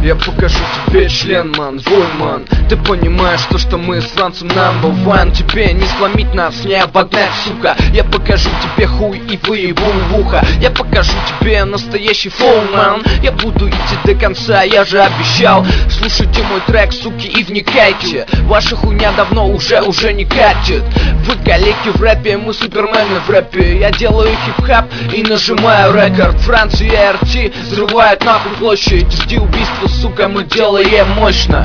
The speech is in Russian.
Я покажу тебе член, ман, твой ман. Ты понимаешь, что мы с ранцем number one. Тебе не сломить нас, не обогнать, сука. Я покажу тебе хуй и выебу в ухо. Я покажу тебе настоящий флоу, ман. Я буду идти до конца, я же обещал. Слушайте мой трек, суки, и вникайте. Ваша хуйня давно уже не катит. Вы калеки в рэпе, мы супермены в рэпе. Я делаю хип-хап и нажимаю рекорд. Франция и RT взрывает нахуй площадь. Жди убийства, сука, мы делаем мощно.